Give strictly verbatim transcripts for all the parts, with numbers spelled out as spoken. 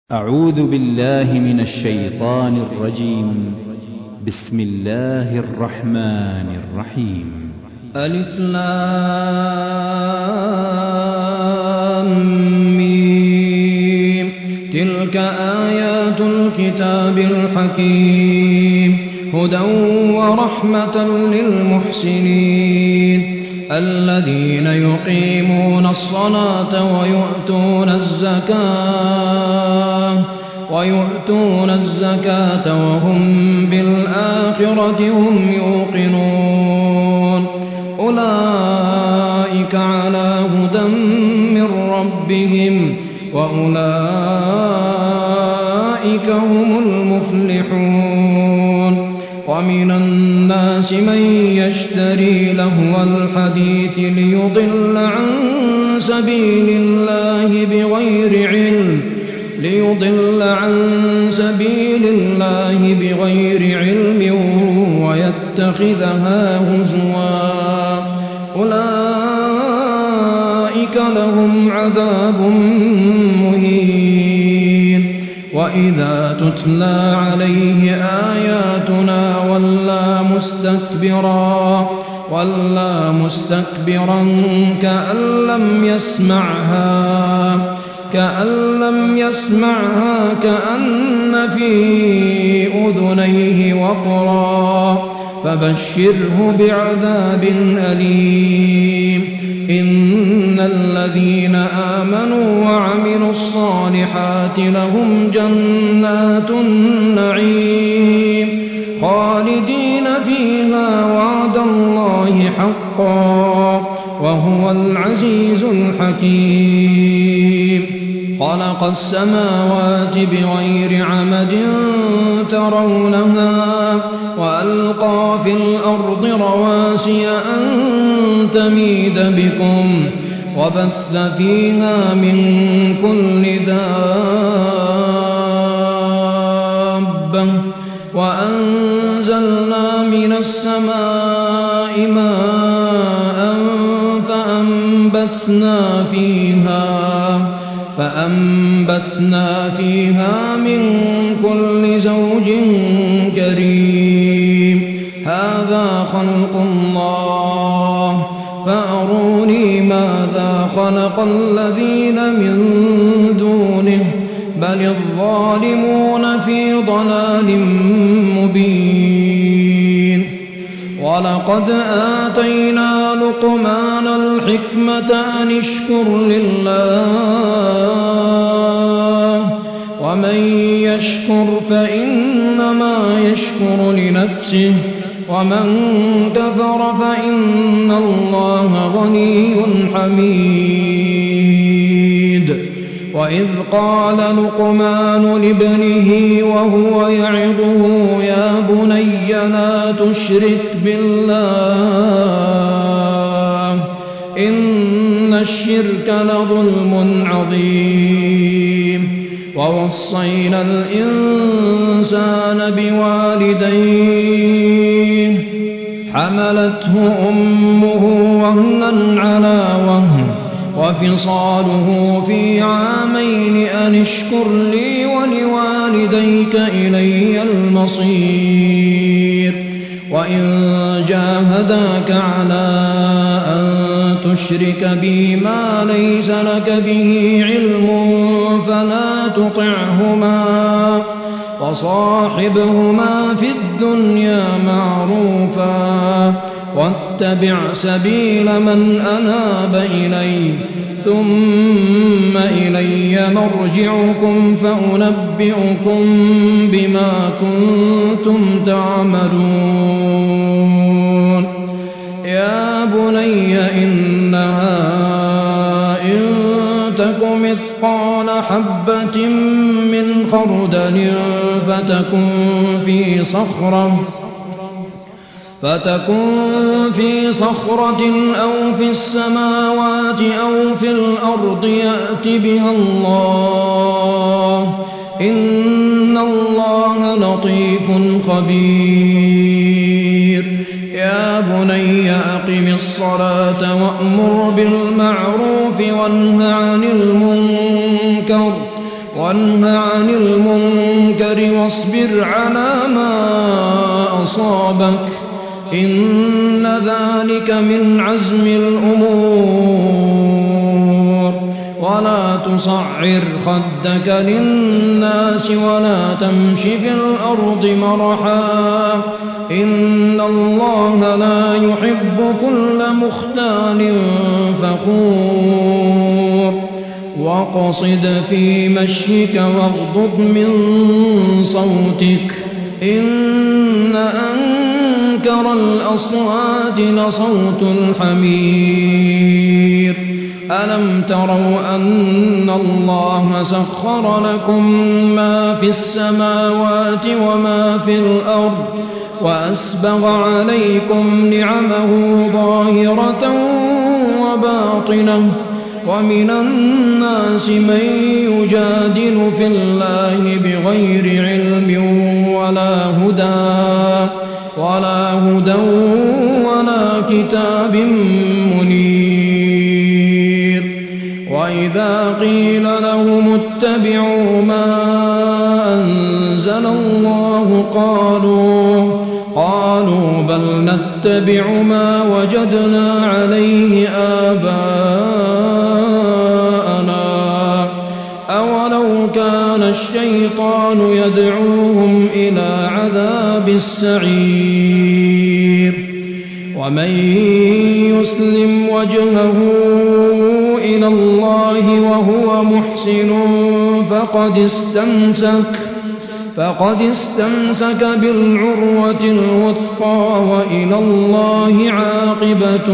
أعوذ بالله من الشيطان الرجيم. بسم الله الرحمن الرحيم. ألف لام ميم. تلك آيات الكتاب الحكيم هدى ورحمة للمحسنين الذين يقيمون الصلاة ويؤتون الزكاة ويؤتون الزكاة وهم بالآخرة هم يوقنون أولئك على هدى من ربهم وأولئك هم المفلحون. ومن الناس من يشتري لهو الحديث ليضل عن سبيل الله بغير علم ليضل عن سبيل الله بغير علم ويتخذها هزوا أولئك لهم عذاب مهين. وإذا تتلى عليه آياتنا ولى مستكبرا ولى مستكبرا كأن لم يسمعها كأن لم يسمعها كأن في أذنيه وقرا فبشره بعذاب أليم. إن الذين آمنوا وعملوا الصالحات لهم جنات النعيم خالدين فيها وعد الله حقا وهو العزيز الحكيم. خلق السماوات بغير عمد ترونها وألقى في الأرض رواسي أن تميد بكم وبث فيها من كل دابة وأنزلنا من السماء ماء فأنبتنا فيها فأنبتنا فيها من كل زوج كريم. هذا خلق الله فأروني ماذا خلق الذين من دونه بل الظالمون في ضلال مبين. ولقد آتينا لقمان الحكمة أن اشكر لله ومن يشكر فإنما يشكر لنفسه ومن كفر فإن الله غني حميد. وإذ قال لقمان لابنه وهو يعظه يا بني لا تشرك بالله إن الشرك لظلم عظيم. ووصينا الإنسان بوالديه حملته أمه وهنا على وهن وفصاله في عامين أن اشكر لي ولوالديك إلي المصير. وإن جاهداك على أن تشرك بي ما ليس لك به علم فلا تطعهما وصاحبهما في الدنيا معروفا واتبع سبيل من أناب إلي ثم إلي مرجعكم فأنبئكم بما كنتم تعملون. يا بني إنها إن تك مثقال حبة من خردل فتكن في صخرة فتكن في صخرة أو في السماوات أو في الأرض يأت بها الله إن الله لطيف خبير. يا بني أقم الصلاة وأمر بالمعروف وانه عن المنكر وانه عن المنكر واصبر على ما أصابك إن ذلك من عزم الأمور ولا تصعر خدك للناس ولا تمش في الأرض مرحا إن الله لا يحب كل مختال فخور واقصد في مشيك واغضض من صوتك إن أنكر الأصوات لصوت الحمير ألم تروا أن الله سخر لكم ما في السماوات وما في الأرض وأسبغ عليكم نعمه ظاهرة وباطنة ومن الناس من يجادل في الله بغير علم ولا هدى ولا هدى ولا كتاب منير وإذا قيل لهم اتبعوا ما أنزل الله قالوا قالوا بل نتبع ما وجدنا عليه آباءنا أولو كان الشيطان يدعوهم إلى عذاب السعير ومن يسلم وجهه إلى الله وهو محسن فقد استمسك فقد استمسك بالعروة الوثقى وإلى الله عاقبة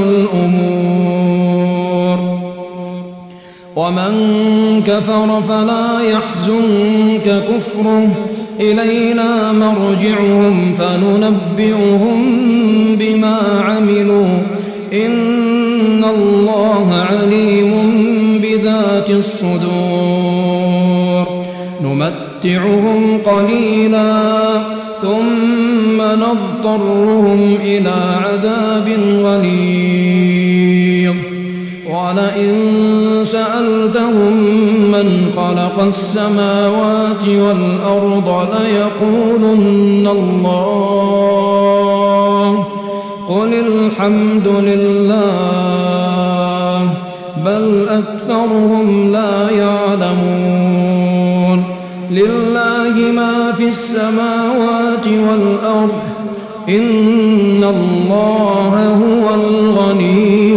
الأمور ومن كفر فلا يحزنك كفره إلينا مرجعهم فننبئهم بما عملوا إن الله عليم بذات الصدور نمتعهم قليلا ثم نضطرهم إلى عذاب غليظ ولئن سألتهم من خلق السماوات والأرض ليقولن الله قل الحمد لله بل أكثرهم لا يعلمون لله ما في السماوات والأرض إن الله هو الغني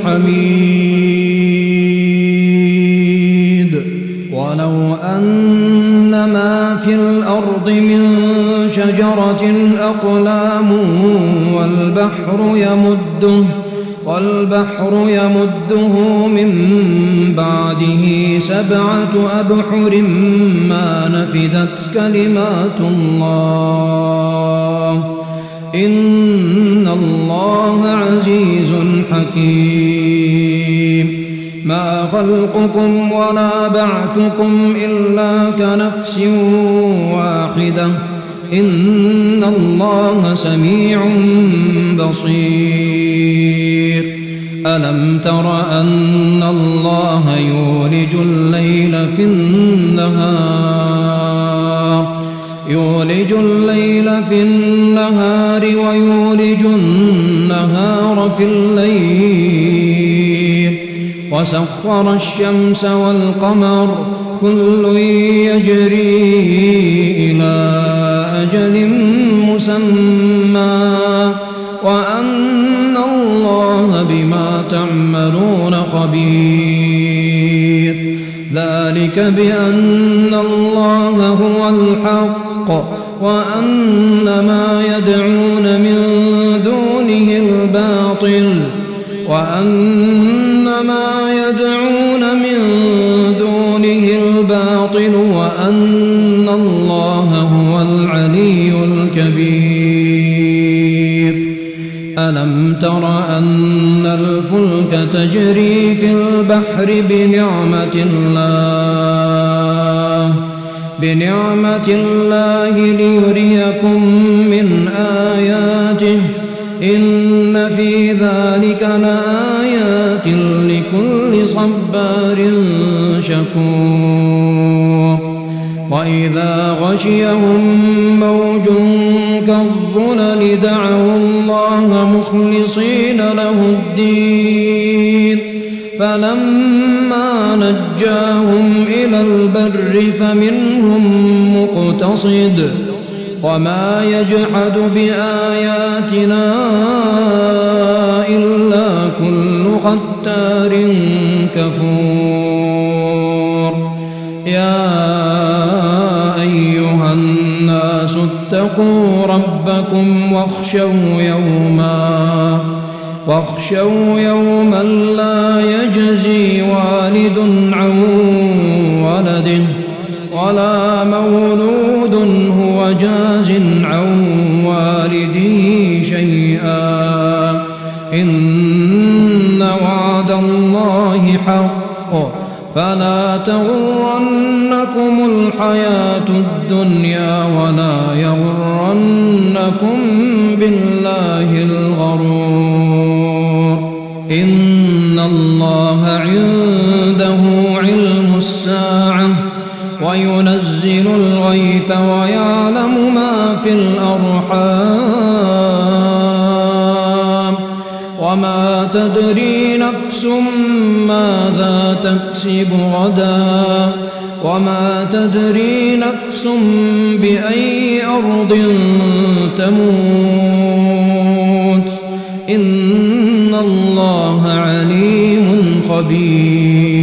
الحميد ولو أن ما في الأرض من شجرة أقلام والبحر يمده والبحر يمده من بعده سبعة أبحر ما نفدت كلمات الله إن الله عزيز حكيم ما خلقكم ولا بعثكم إلا كنفس واحدة إن الله سميع بصير ألم تر أن الله يولج الليل في النهار يولج الليل في النهار ويولج النهار في الليل وسخر الشمس والقمر كل يجري إلى أجل مسمى وأن الله بما تعملون خبير ذلك بأن الله هو الحق وأن ما يدعون من دونه الباطل وأن ما يدعون من دونه الباطل وأن الله هو العلي الكبير ألم تر أن الفلك تجري في البحر بنعمة الله بنعمة الله ليريكم من آياته إن في ذلك لآيات لكل صبار شكور وإذا غشيهم موج كالظلل دعوا الله مخلصين له الدين فلما نجاهم إلى البر فمنهم مقتصد وما يجحد بآياتنا إلا كل ختار كفور يا أيها الناس اتقوا ربكم واخشوا يوما واخشوا يوما لا يجزي والد عن ولده ولا مولود هو جاز عن والده شيئا إن وعد الله حق فلا تغرنكم الحياة الدنيا ولا يغرنكم بالله الغرور إن الله عنده علم الساعة وينزل الغيث ويعلم ما في الأرحام وما تدري نفس ماذا تكسب غدا وما تدري نفس بأي أرض تموت إن الله عليم خبير